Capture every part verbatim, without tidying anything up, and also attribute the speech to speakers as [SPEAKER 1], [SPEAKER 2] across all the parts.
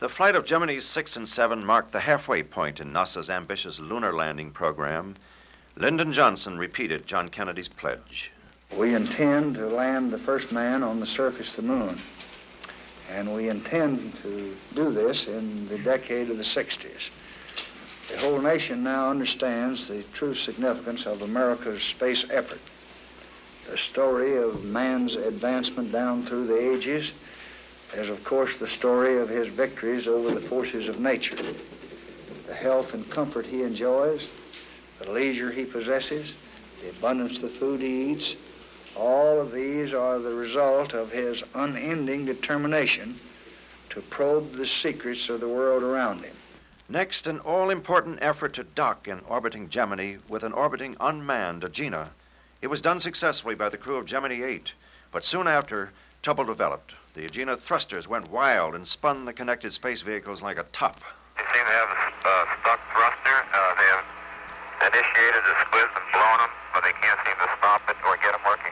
[SPEAKER 1] The flight of Gemini six and seven marked the halfway point in NASA's ambitious lunar landing program. Lyndon Johnson repeated John Kennedy's pledge.
[SPEAKER 2] We intend to land the first man on the surface of the moon. And we intend to do this in the decade of the sixties. The whole nation now understands the true significance of America's space effort. The story of man's advancement down through the ages is, of course, the story of his victories over the forces of nature. The health and comfort he enjoys, the leisure he possesses, the abundance of food he eats, all of these are the result of his unending determination to probe the secrets of the world around him.
[SPEAKER 1] Next, an all-important effort to dock in orbiting Gemini with an orbiting unmanned Agena. It was done successfully by the crew of Gemini eight, but soon after, trouble developed. The Agena thrusters went wild and spun the connected space vehicles like a top.
[SPEAKER 3] They seem to have a uh, stuck thruster. Uh, they have initiated a squeeze and blown them, but they can't seem to stop it or get them working.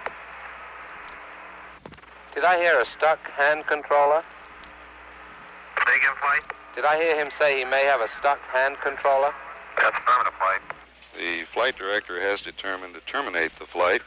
[SPEAKER 4] Did I hear a stuck hand controller?
[SPEAKER 3] Say again, flight?
[SPEAKER 4] Did I hear him say he may have a stuck hand controller?
[SPEAKER 3] That's affirmative, flight.
[SPEAKER 5] The flight director has determined to terminate the flight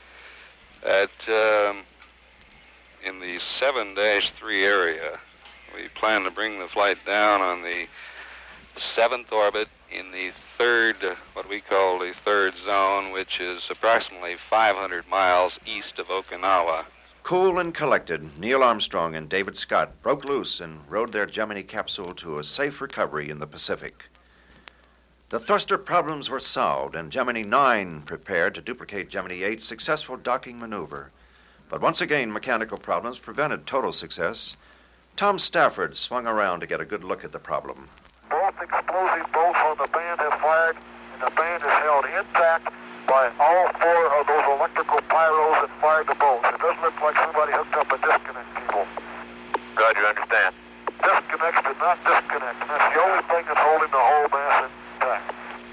[SPEAKER 5] at um, in the seven dash three area. We plan to bring the flight down on the seventh orbit in the third, what we call the third zone, which is approximately five hundred miles east of Okinawa.
[SPEAKER 1] Cool and collected, Neil Armstrong and David Scott broke loose and rode their Gemini capsule to a safe recovery in the Pacific. The thruster problems were solved, and Gemini nine prepared to duplicate Gemini eight's successful docking maneuver. But once again, mechanical problems prevented total success. Tom Stafford swung around to get a good look at the problem.
[SPEAKER 6] Both explosive bolts on the band have fired, and the band is held intact by all four of those electrical pyros that fired the bolts. It doesn't look like somebody hooked up a disconnect cable.
[SPEAKER 3] Roger, understand.
[SPEAKER 6] Disconnects did not disconnect, and that's the only thing that's holding the whole mass intact.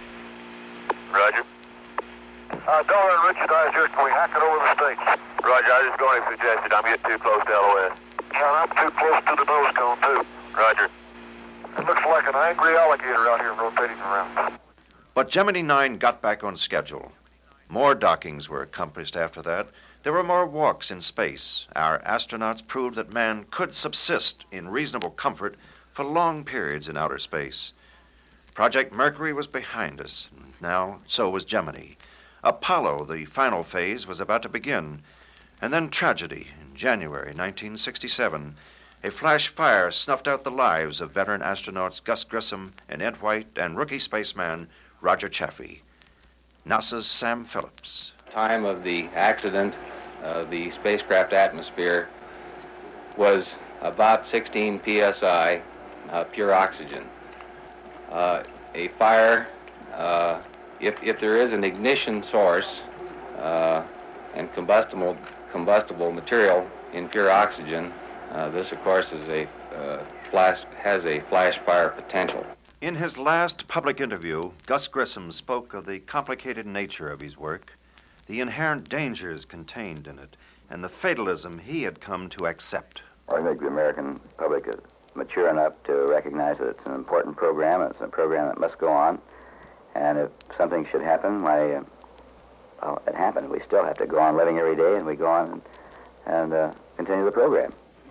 [SPEAKER 3] Roger.
[SPEAKER 6] Uh, Dollar and Richard Eyes here, can we hack it over the stakes?
[SPEAKER 3] Roger, I was just going to suggest it. I'm getting too close to L O S.
[SPEAKER 6] Yeah, and I'm too close to the nose cone, too.
[SPEAKER 3] Roger.
[SPEAKER 6] It looks like an angry alligator out here rotating around.
[SPEAKER 1] But Gemini nine got back on schedule. More dockings were accomplished after that. There were more walks in space. Our astronauts proved that man could subsist in reasonable comfort for long periods in outer space. Project Mercury was behind us. Now, so was Gemini. Apollo, the final phase, was about to begin. And then tragedy. In January nineteen sixty-seven, a flash fire snuffed out the lives of veteran astronauts Gus Grissom and Ed White and rookie spaceman Roger Chaffee. NASA's Sam Phillips.
[SPEAKER 7] Time of the accident, uh, the spacecraft atmosphere was about sixteen P S I, uh, pure oxygen. Uh, a fire, uh, if, if there is an ignition source uh, and combustible, combustible material in pure oxygen, uh, this, of course, is a uh, flash, has a flash fire potential.
[SPEAKER 1] In his last public interview, Gus Grissom spoke of the complicated nature of his work, the inherent dangers contained in it, and the fatalism he had come to accept.
[SPEAKER 8] I think the American public is mature enough to recognize that it's an important program. It's a program that must go on. And if something should happen, why, uh, well, it happened. We still have to go on living every day, and we go on and, and uh, continue the program.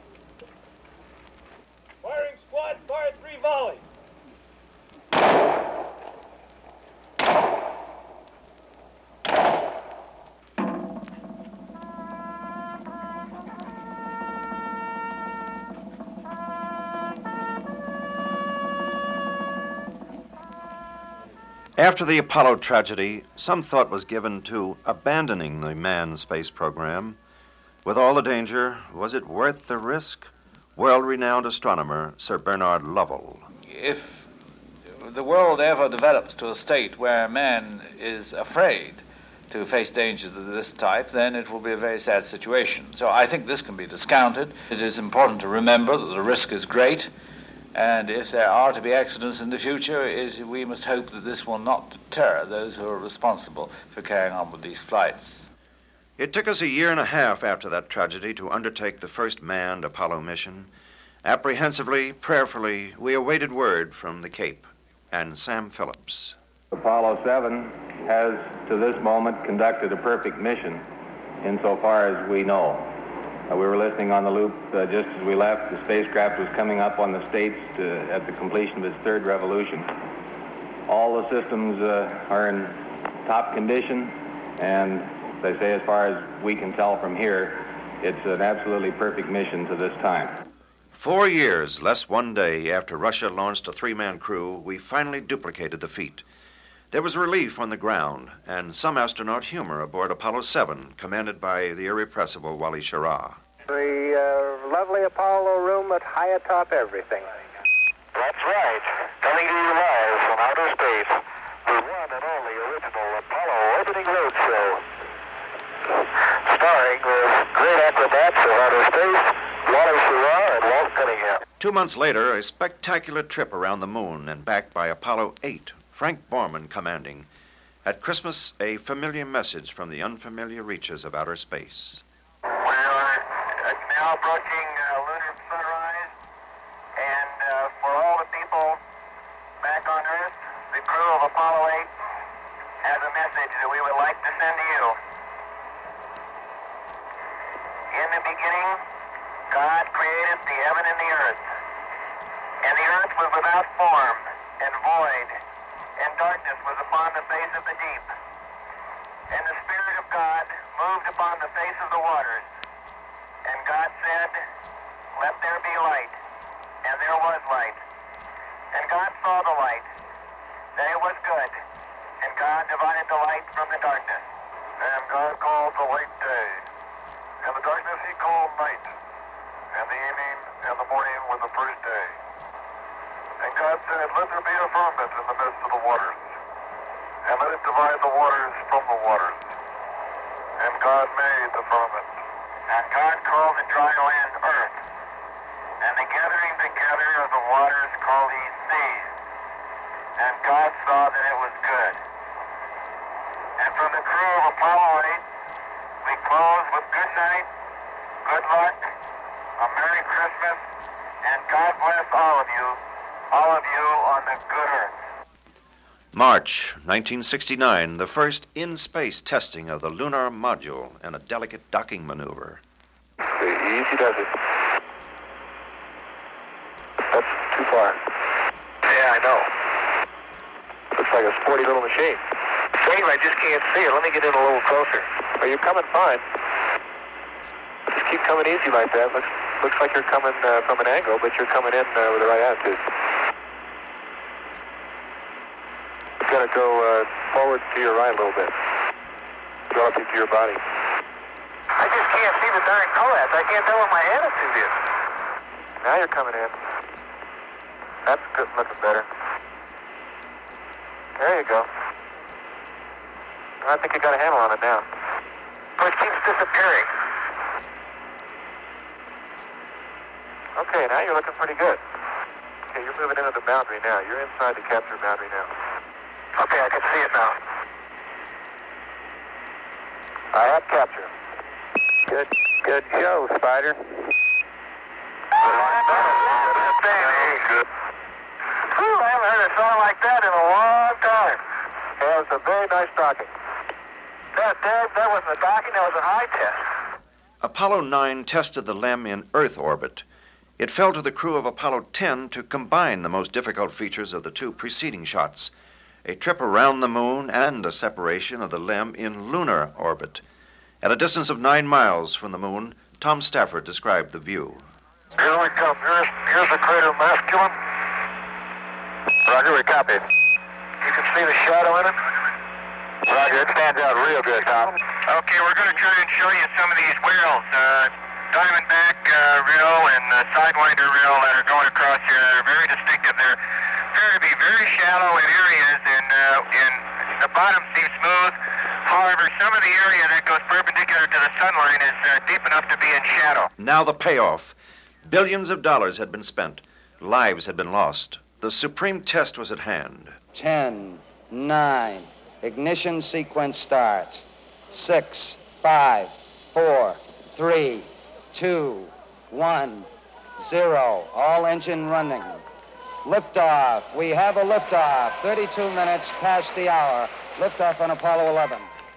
[SPEAKER 6] Firing squad, fire three volleys.
[SPEAKER 1] After the Apollo tragedy, some thought was given to abandoning the manned space program. With all the danger, was it worth the risk? World-renowned astronomer Sir Bernard Lovell.
[SPEAKER 9] If the world ever develops to a state where man is afraid to face dangers of this type, then it will be a very sad situation. So I think this can be discounted. It is important to remember that the risk is great, and if there are to be accidents in the future, it, we must hope that this will not deter those who are responsible for carrying on with these flights.
[SPEAKER 1] It took us a year and a half after that tragedy to undertake the first manned Apollo mission, Apprehensively, prayerfully, we awaited word from the Cape and Sam Phillips.
[SPEAKER 10] Apollo seven has, to this moment, conducted a perfect mission insofar as we know. Uh, we were listening on the loop uh, just as we left. The spacecraft was coming up on the States to, at the completion of its third revolution. All the systems uh, are in top condition, and as I say, as far as we can tell from here, it's an absolutely perfect mission to this time.
[SPEAKER 1] Four years, less one day after Russia launched a three-man crew, we finally duplicated the feat. There was relief on the ground and some astronaut humor aboard Apollo seven, commanded by the irrepressible Wally Schirra.
[SPEAKER 4] The uh, lovely Apollo room at high atop everything.
[SPEAKER 6] That's right. Coming to you live from outer space, the one and only original Apollo Orbiting Roadshow. Starring the great acrobats of outer space, Wally Schirra and Walt Cunningham.
[SPEAKER 1] Two months later, a spectacular trip around the moon and back by Apollo eight, Frank Borman commanding. At Christmas, a familiar message from the unfamiliar reaches of outer space.
[SPEAKER 3] We are now approaching uh, lunar sunrise, and uh, for all the people back on Earth, the crew of Apollo eight has a message that we would like to send to you. In the beginning, God created the heaven and the earth, and the earth was without form and void, and darkness was upon the face of the deep. And the Spirit of God moved upon the face of the waters. And God said, "Let there be light." And there was light. And God saw the light, that it was good. And God divided the light from the darkness.
[SPEAKER 6] And God called the light day, and the darkness he called night. And the evening and the morning were the first day. And God said, "Let there be a firmament in the midst of the waters, and let it divide the waters from the waters." And God made the firmament.
[SPEAKER 3] And God called the dry land earth, and the gathering together of the waters called he seas. And God saw that it was good. And from the crew of Apollo eight, we close with good night, good luck, a Merry Christmas, and God bless all of you, all of you on the good earth.
[SPEAKER 1] March nineteen sixty-nine, the first in-space testing of the lunar module and a delicate docking maneuver.
[SPEAKER 6] Easy does it. That's too far.
[SPEAKER 3] Yeah, I know.
[SPEAKER 6] Looks like a sporty little machine.
[SPEAKER 3] Dave, I just can't see it. Let me get in a little closer.
[SPEAKER 6] Well, you're coming fine. Just keep coming easy like that. Looks looks like you're coming uh, from an angle, but you're coming in uh, with the right attitude. It's going to go uh, forward to your right a little bit, relative to your body.
[SPEAKER 3] I just can't see the darn collapse. I can't tell what my attitude is.
[SPEAKER 6] Now you're coming in. That's good, looking better. There you go. I think you got a handle on it now.
[SPEAKER 3] But it keeps disappearing.
[SPEAKER 6] Okay, now you're looking pretty good. Okay, you're moving into the boundary now. You're inside the capture boundary now.
[SPEAKER 3] Okay, I can see it now.
[SPEAKER 6] I have capture.
[SPEAKER 3] Good, good show, Spider.
[SPEAKER 6] Good.
[SPEAKER 3] Whew, I haven't heard a song like that in a long time.
[SPEAKER 6] Yeah, it was a very nice docking.
[SPEAKER 3] That, that, that wasn't a docking, that was an eye test.
[SPEAKER 1] Apollo nine tested the LEM in Earth orbit. It fell to the crew of Apollo ten to combine the most difficult features of the two preceding shots, a trip around the moon and a separation of the LEM in lunar orbit. At a distance of nine miles from the moon, Tom Stafford described the view.
[SPEAKER 6] Here we come. Here's, here's the crater masculine.
[SPEAKER 3] Roger, we copy. You can see the shadow in it?
[SPEAKER 6] Roger, it stands out real good, Tom.
[SPEAKER 3] Okay, we're going to try and show you some of these whales, uh, Diamondback uh, rill and uh, Sidewinder rill that are going across here that are very distinctive. They appear to be very shallow in areas, and, uh, and the bottom seems smooth. However, some of the area that goes perpendicular to the sunline is uh, deep enough to be in shadow.
[SPEAKER 1] Now the payoff. Billions of dollars had been spent. Lives had been lost. The supreme test was at hand.
[SPEAKER 11] Ten, nine, ignition sequence starts. Six, five, four, three, two, one, zero. All engine running. Liftoff. We have a liftoff. thirty-two minutes past the hour. Liftoff on Apollo eleven.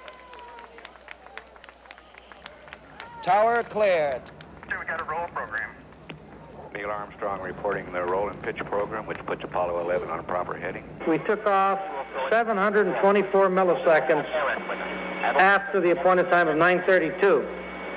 [SPEAKER 11] Tower cleared.
[SPEAKER 3] We got a roll program.
[SPEAKER 12] Neil Armstrong reporting the roll and pitch program, which puts Apollo eleven on proper heading.
[SPEAKER 4] We took off seven hundred twenty-four milliseconds after the appointed time of nine thirty-two.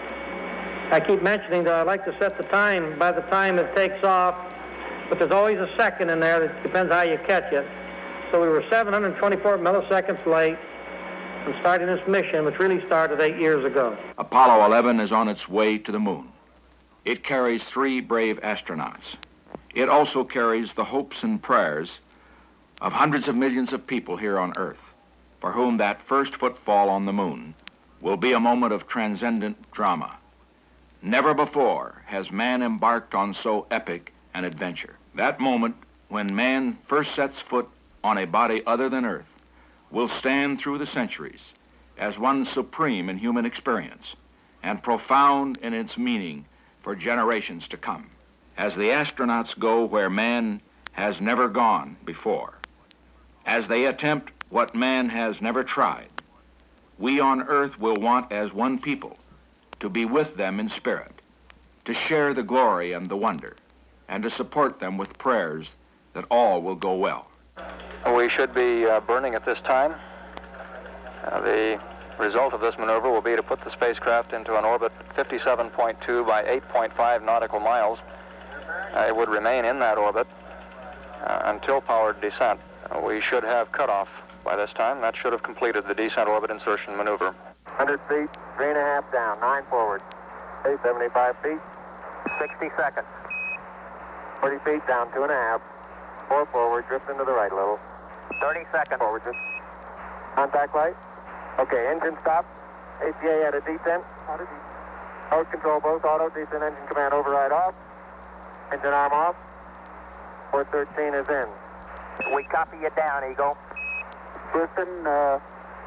[SPEAKER 4] I keep mentioning that I like to set the time by the time it takes off, but there's always a second in there. That depends how you catch it. So we were seven hundred twenty-four milliseconds late from starting this mission, which really started eight years ago.
[SPEAKER 13] Apollo eleven is on its way to the moon. It carries three brave astronauts. It also carries the hopes and prayers of hundreds of millions of people here on Earth, for whom that first footfall on the moon will be a moment of transcendent drama. Never before has man embarked on so epic an adventure. That moment, when man first sets foot on a body other than Earth, will stand through the centuries as one supreme in human experience and profound in its meaning for generations to come. As the astronauts go where man has never gone before, as they attempt what man has never tried, we on Earth will want as one people to be with them in spirit, to share the glory and the wonder, and to support them with prayers that all will go well.
[SPEAKER 14] We should be uh, burning at this time. Uh, the result of this maneuver will be to put the spacecraft into an orbit fifty-seven point two by eight point five nautical miles. Uh, it would remain in that orbit uh, until powered descent. Uh, we should have cutoff by this time. That should have completed the descent orbit insertion maneuver.
[SPEAKER 6] one hundred feet, three and a half down, nine forward. Okay, seventy-five feet,
[SPEAKER 3] sixty seconds.
[SPEAKER 6] forty feet down, two and a half. Four forward, drift into the right a little.
[SPEAKER 3] thirty seconds.
[SPEAKER 6] Forward, just. Contact light. Okay, engine stop. A P A at a descent. Auto descent. Mode control both auto, descent engine command override off. Engine arm off. four thirteen is in.
[SPEAKER 3] We copy you down, Eagle.
[SPEAKER 6] Houston, uh,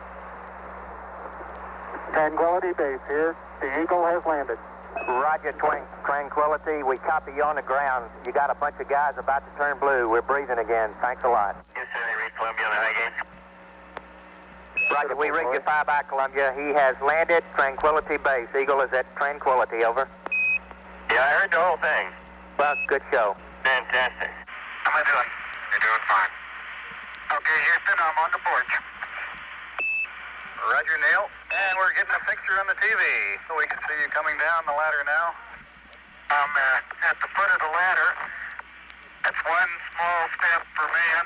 [SPEAKER 6] Tranquility Base here. The Eagle has landed.
[SPEAKER 3] Roger, Twan- Tranquility. We copy you on the ground. You got a bunch of guys about to turn blue. We're breathing again. Thanks a lot.
[SPEAKER 6] Yes, sir. They read Columbia on the high gate.
[SPEAKER 3] Roger, we rig you fire by Columbia. He has landed Tranquility Base. Eagle is at Tranquility, over.
[SPEAKER 6] Yeah, I heard the whole thing.
[SPEAKER 3] Well, good show.
[SPEAKER 6] Fantastic. How am I doing? You're doing fine. Okay, Houston, I'm on the porch. Roger, Neil. And we're getting a picture on the T V, so we can see you coming down the ladder now. I'm uh, at the foot of the ladder. That's one small step for man,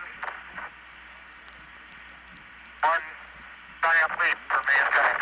[SPEAKER 6] one giant leap for mankind.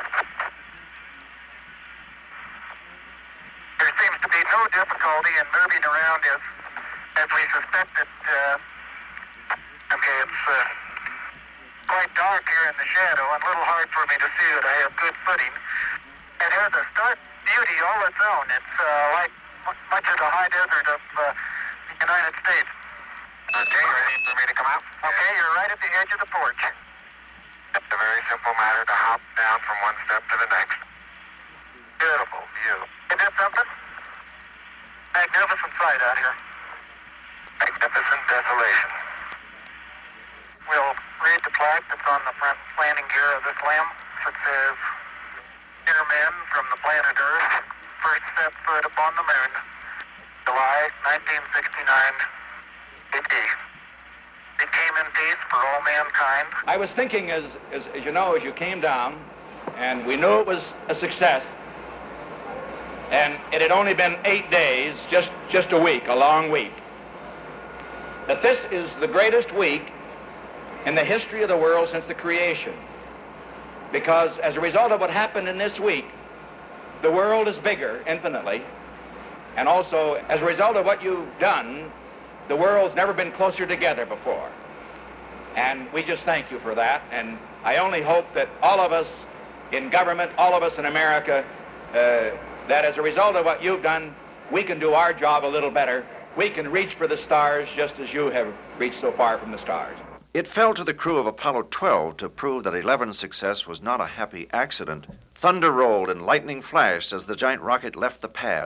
[SPEAKER 6] There seems to be no difficulty in moving around as, as we suspected. Uh, okay, it's uh, quite dark here in the shadow and a little hard for me to see that I have good footing. It has a stark beauty all its own. It's uh, like m- much of the high desert of uh, the United States. Okay, ready for me to come out? Okay, you're right at the edge of the porch. It's a very simple matter to hop down from one step to the next. Beautiful view. Isn't that something? Magnificent sight out here. Magnificent desolation. We'll read the plaque that's on the front landing gear of this limb. It says, "Dear men from the planet Earth, first step foot upon the moon, July nineteen sixty-nine, A D. It came in peace for all mankind."
[SPEAKER 13] I was thinking, as, as, as you know, as you came down, and we knew it was a success, and it had only been eight days, just, just a week, a long week, that this is the greatest week in the history of the world since the creation. Because as a result of what happened in this week, the world is bigger infinitely, and also as a result of what you've done, the world's never been closer together before. And we just thank you for that, and I only hope that all of us in government, all of us in America, uh, that as a result of what you've done, we can do our job a little better. We can reach for the stars just as you have reached so far from the stars.
[SPEAKER 1] It fell to the crew of Apollo twelve to prove that eleven's success was not a happy accident. Thunder rolled and lightning flashed as the giant rocket left the pad.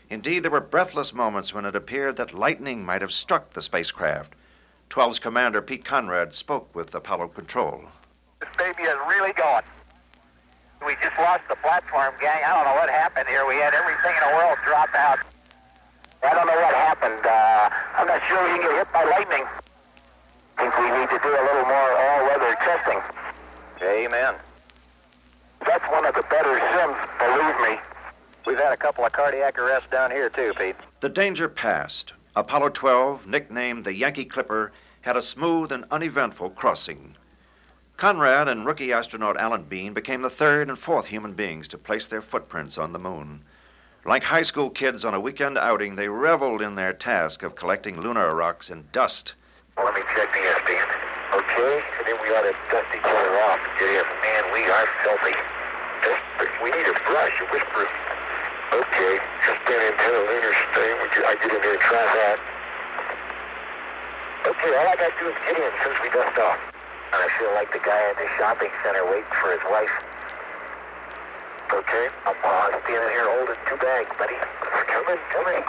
[SPEAKER 1] Indeed, there were breathless moments when it appeared that lightning might have struck the spacecraft. twelve's commander, Pete Conrad, spoke with Apollo Control.
[SPEAKER 3] This baby is really going. We just lost the platform, gang. I don't know what happened here. We had everything in the world drop out. I don't know what happened. Uh, I'm not sure we can get hit by lightning. I think we need to do a little more all-weather testing. Amen. That's one of the better sims, believe me. We've had a couple of cardiac arrests down here, too, Pete.
[SPEAKER 1] The danger passed. Apollo twelve, nicknamed the Yankee Clipper, had a smooth and uneventful crossing. Conrad and rookie astronaut Alan Bean became the third and fourth human beings to place their footprints on the moon. Like high school kids on a weekend outing, they reveled in their task of collecting lunar rocks and dust.
[SPEAKER 3] Well, let me check the S band. Okay, and then we ought to dust each other off. Yeah, man, we are filthy. Just, we need a brush, a whisper. Okay, just an antenna lunar thing. Would you, I get in there and try that. Okay, all I got to do is get in as soon as we dust off. And I feel like the guy at the shopping center waiting for his wife. Okay, I'm uh, standing here holding two bags, buddy. Come in, come in.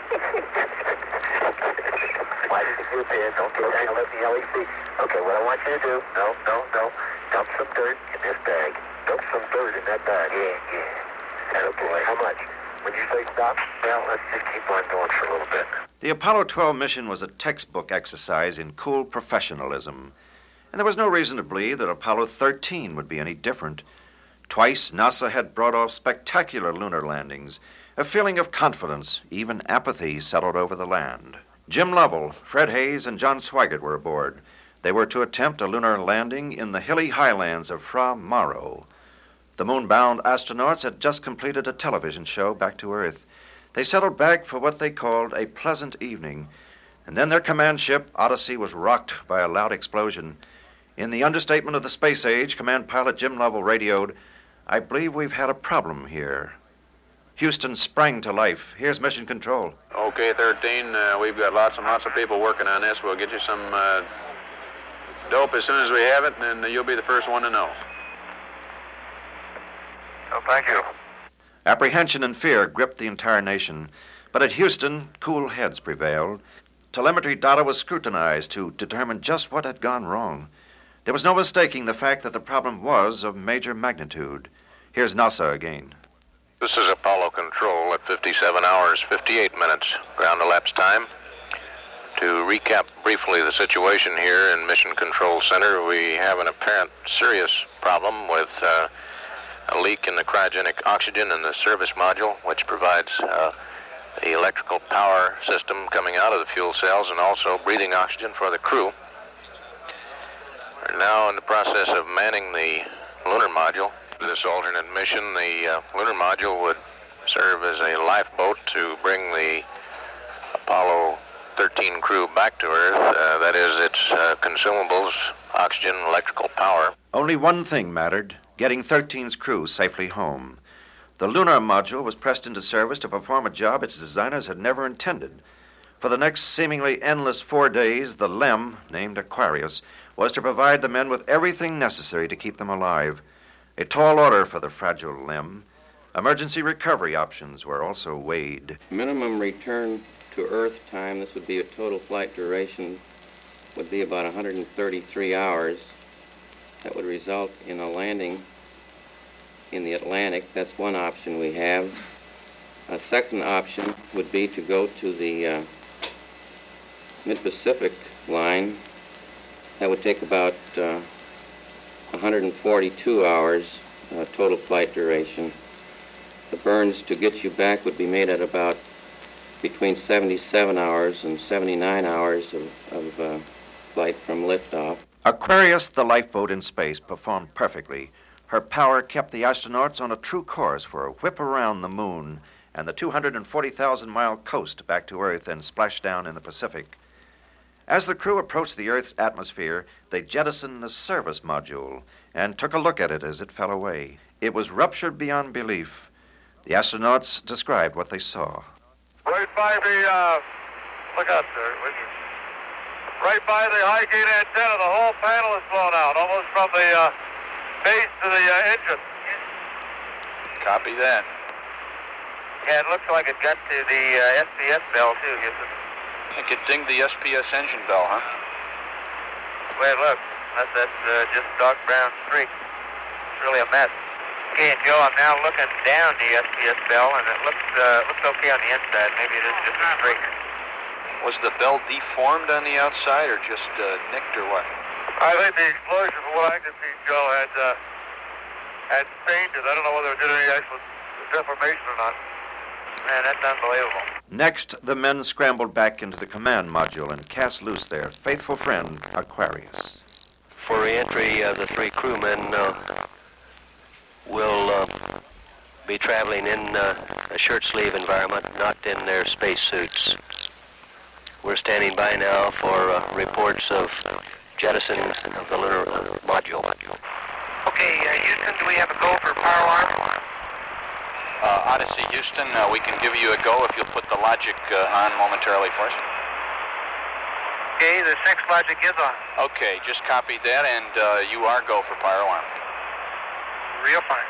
[SPEAKER 3] Why did you do this? Don't get down, let the L E C. Okay, what I want you to do, no, no, no, dump some dirt in this bag. Dump some dirt in that bag. Yeah, yeah. Okay, how much? When you say stop, well, let's just keep on going for a little bit.
[SPEAKER 1] The Apollo twelve mission was a textbook exercise in cool professionalism. And there was no reason to believe that Apollo thirteen would be any different. Twice, NASA had brought off spectacular lunar landings. A feeling of confidence, even apathy, settled over the land. Jim Lovell, Fred Hayes, and John Swigert were aboard. They were to attempt a lunar landing in the hilly highlands of Fra Mauro. The moon-bound astronauts had just completed a television show back to Earth. They settled back for what they called a pleasant evening. And then their command ship, Odyssey, was rocked by a loud explosion. In the understatement of the space age, command pilot Jim Lovell radioed, "I believe we've had a problem here." Houston sprang to life. Here's Mission Control.
[SPEAKER 15] Okay, thirteen, uh, we've got lots and lots of people working on this. We'll get you some uh, dope as soon as we have it, and you'll be the first one to know.
[SPEAKER 6] Oh, thank you.
[SPEAKER 1] Apprehension and fear gripped the entire nation, but at Houston, cool heads prevailed. Telemetry data was scrutinized to determine just what had gone wrong. There was no mistaking the fact that the problem was of major magnitude. Here's NASA again.
[SPEAKER 15] This is Apollo Control at fifty-seven hours, fifty-eight minutes, ground elapsed time. To recap briefly the situation here in Mission Control Center, we have an apparent serious problem with uh, a leak in the cryogenic oxygen in the service module, which provides uh, the electrical power system coming out of the fuel cells and also breathing oxygen for the crew. We're now in the process of manning the lunar module. This alternate mission, the uh, lunar module would serve as a lifeboat to bring the Apollo thirteen crew back to Earth. Uh, that is, its uh, consumables, oxygen, electrical power.
[SPEAKER 1] Only one thing mattered, getting thirteen's crew safely home. The lunar module was pressed into service to perform a job its designers had never intended. For the next seemingly endless four days, the LEM, named Aquarius, was to provide the men with everything necessary to keep them alive. A tall order for the fragile LEM. Emergency recovery options were also weighed.
[SPEAKER 7] Minimum return to Earth time, this would be a total flight duration, would be about one hundred thirty-three hours. That would result in a landing in the Atlantic. That's one option we have. A second option would be to go to the uh, Mid-Pacific line. That would take about uh, one hundred forty-two hours uh, total flight duration. The burns to get you back would be made at about between seventy-seven hours and seventy-nine hours of, of uh, flight from liftoff.
[SPEAKER 1] Aquarius, the lifeboat in space, performed perfectly. Her power kept the astronauts on a true course for a whip around the moon and the two hundred forty thousand mile coast back to Earth and splashdown in the Pacific. As the crew approached the Earth's atmosphere, they jettisoned the service module and took a look at it as it fell away. It was ruptured beyond belief. The astronauts described what they saw.
[SPEAKER 6] Right by the, uh, look out there, would you? Right by the high gate antenna, the whole panel is blown out, almost from the uh, base to the uh, engine.
[SPEAKER 15] Copy that.
[SPEAKER 3] Yeah, it looks like it got to the uh, S P S bell, too, Houston.
[SPEAKER 12] It could ding the S P S engine bell, huh?
[SPEAKER 3] Well, look, that's, that's uh, just dark brown streak. It's really a mess. Okay, Joe, I'm now looking down the S P S bell, and it looks uh, looks okay on the inside. Maybe it is just a streak.
[SPEAKER 12] Was the bell deformed on the outside, or just uh, nicked, or what?
[SPEAKER 6] I think the explosion, from what I can see, Joe, had, uh, had stained it. I don't know whether it did any actual deformation or not.
[SPEAKER 3] Man, that's unbelievable.
[SPEAKER 1] Next, the men scrambled back into the command module and cast loose their faithful friend, Aquarius.
[SPEAKER 16] For re-entry, uh, the three crewmen uh, will uh, be traveling in uh, a shirt-sleeve environment, not in their space suits. We're standing by now for uh, reports of jettison of the lunar module.
[SPEAKER 3] Okay, uh, Houston, do we have a go for power arm?
[SPEAKER 12] Uh, Odyssey, Houston, uh, we can give you a go if you'll put the logic uh, on momentarily for us.
[SPEAKER 3] Okay, the six logic is on.
[SPEAKER 12] Okay, just copied that, and uh, you are go for power alarm.
[SPEAKER 3] Real fine.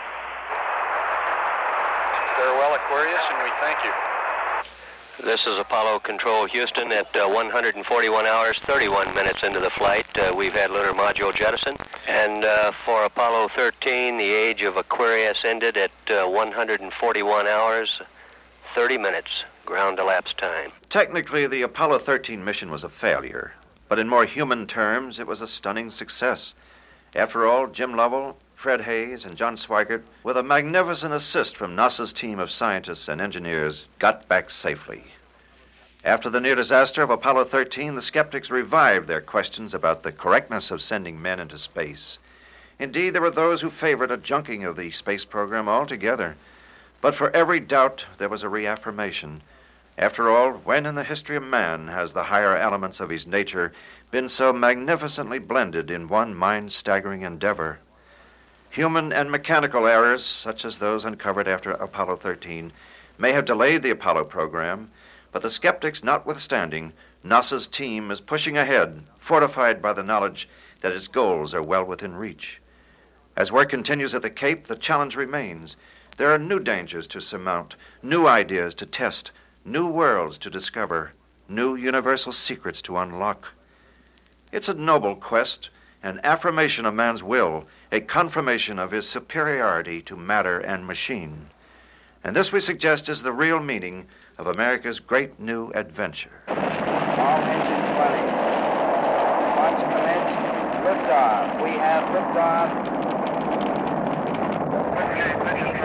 [SPEAKER 12] Farewell, Aquarius, and we thank you.
[SPEAKER 16] This is Apollo Control Houston at uh, one hundred forty-one hours, thirty-one minutes into the flight. Uh, we've had lunar module jettison. And uh, for Apollo thirteen, the age of Aquarius ended at uh, one hundred forty-one hours, thirty minutes, ground elapsed time.
[SPEAKER 1] Technically, the Apollo thirteen mission was a failure, but in more human terms, it was a stunning success. After all, Jim Lovell, Fred Hayes, and John Swigert, with a magnificent assist from NASA's team of scientists and engineers, got back safely. After the near disaster of Apollo thirteen, the skeptics revived their questions about the correctness of sending men into space. Indeed, there were those who favored a junking of the space program altogether. But for every doubt, there was a reaffirmation. After all, when in the history of man has the higher elements of his nature been so magnificently blended in one mind-staggering endeavor? Human and mechanical errors, such as those uncovered after Apollo thirteen, may have delayed the Apollo program, but the skeptics notwithstanding, NASA's team is pushing ahead, fortified by the knowledge that its goals are well within reach. As work continues at the Cape, the challenge remains. There are new dangers to surmount, new ideas to test, new worlds to discover, new universal secrets to unlock. It's a noble quest, an affirmation of man's will, a confirmation of his superiority to matter and machine. And this, we suggest, is the real meaning of America's great new adventure.
[SPEAKER 11] All engines running. Launch commenced. Liftoff. We have liftoff.